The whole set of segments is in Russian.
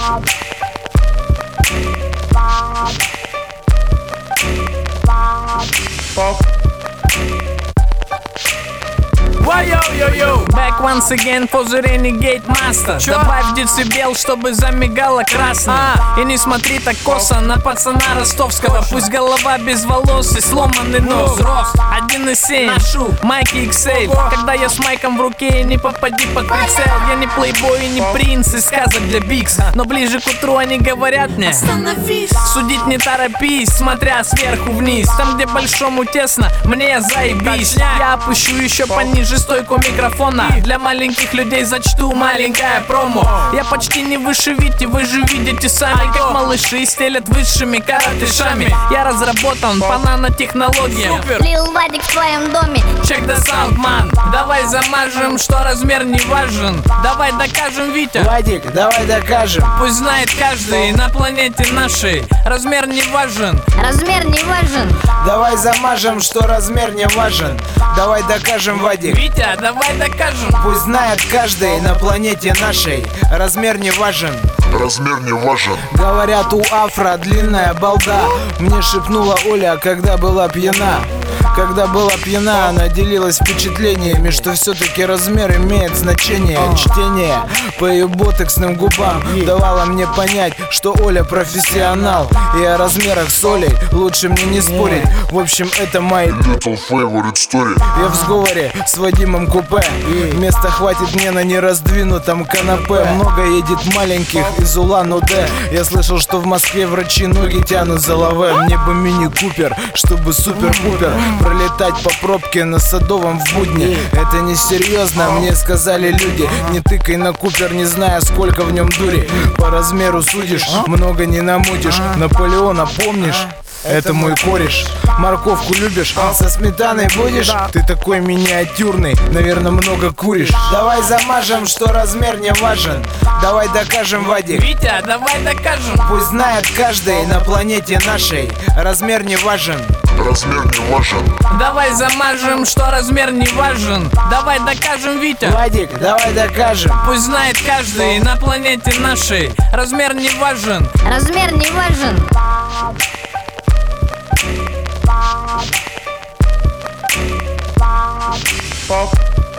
Back once again for the Renegade Master. Добавь децибел, чтобы замигало красным. И не смотри так косо на пацана ростовского. Пусть голова без волос и сломанный нос. Рост 1,7, ношу майки XL. Когда я с майком в руке, не попади под прицел. Я не плейбой и не принц из сказок для Бикс. Но ближе к утру они говорят мне: остановись, судить не торопись, смотря сверху вниз. Там, где большому тесно, мне заебись. Я опущу еще пониже стойку микрофона. Для маленьких людей зачту маленькое промо. Я почти не выше Вити, вы же видите сами, как малыши стелят высшими каратышами. Я разработан по нанотехнологиям. Лил Вадик в твоем доме. Check the sound, man. Давай замажем, что размер не важен. Давай докажем, Витя. Вадик, давай докажем. Пусть знает каждый на планете нашей. Размер не важен. Размер не важен. Давай замажем, что размер не важен. Давай докажем, Вадик. Витя, давай докажем. Пусть знает каждый на планете нашей. Размер не важен. Размер не важен. Говорят, у Афро длинная балда. Мне шепнула Оля, когда была пьяна. Когда была пьяна, она делилась впечатлениями, что все-таки размер имеет значение. Чтение по ее ботоксным губам давало мне понять, что Оля профессионал. И о размерах с Олей лучше мне не спорить. В общем, это мои Little favorite story. Я в сговоре с Вадимом Купе. Места хватит мне на нераздвинутом канапе. Много едет маленьких из Улан-Удэ. Я слышал, что в Москве врачи ноги тянут за лаве. Мне бы мини-купер, чтобы супер-пупер пролетать по пробке на Садовом в будни. Это несерьезно, мне сказали люди. Не тыкай на Купер, не зная, сколько в нем дури. По размеру судишь, много не намутишь. Наполеона помнишь? Это мой кореш. Морковку любишь? Со сметаной будешь? Ты такой миниатюрный, наверное, много куришь. Давай замажем, что размер не важен. Давай докажем, Вадик. Витя, давай докажем. Пусть знает каждый на планете нашей. Размер не важен. Размер не важен. Давай замажем, что размер не важен. Давай докажем, Витя. Вадик, давай докажем. Пусть знает каждый на планете нашей. Размер не важен. Размер не важен. Pop.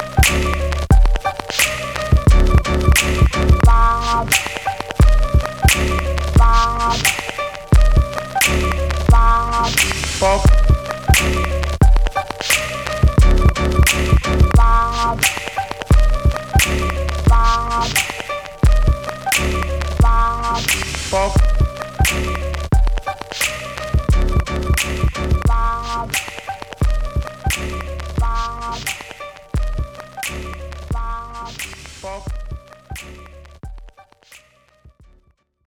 Pop. Pop.